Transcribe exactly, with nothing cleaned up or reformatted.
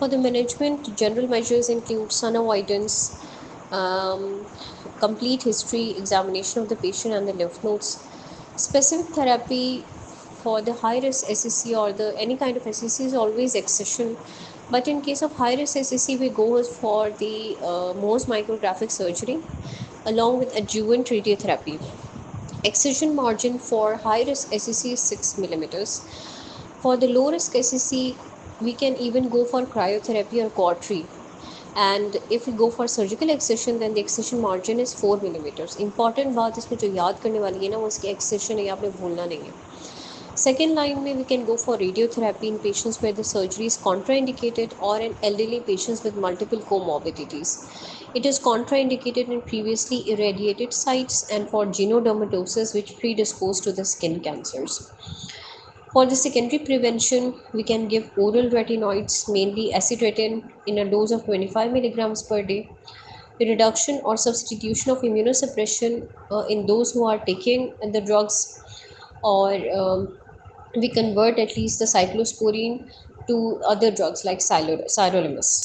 for the management, general measures include sun avoidance, um, complete history, examination of the patient and the lymph nodes. Specific therapy for the high risk S C C or the any kind of S C C is always excision, but in case of high risk S C C, we go for the uh, Mohs micrographic surgery along with adjuvant radiotherapy. Excision margin for high risk S C C is six millimeters. For the low risk S C C, we can even go for cryotherapy or cautery. And if we go for surgical excision, then the excision margin is four millimeters. Important बात इसमें जो याद करने वाली है ना, वो इसकी excision है, ये आपने भूलना नहीं है. Second line में we can go for radiotherapy in patients where the surgery is contraindicated or in elderly patients with multiple comorbidities. It is contraindicated in previously irradiated sites and for genodermatosis which predispose to the skin cancers. For the secondary prevention, we can give oral retinoids, mainly acetretin, in a dose of twenty-five milligrams per day. The reduction or substitution of immunosuppression uh, in those who are taking the drugs, or um, we convert at least the cyclosporine to other drugs like sirolimus.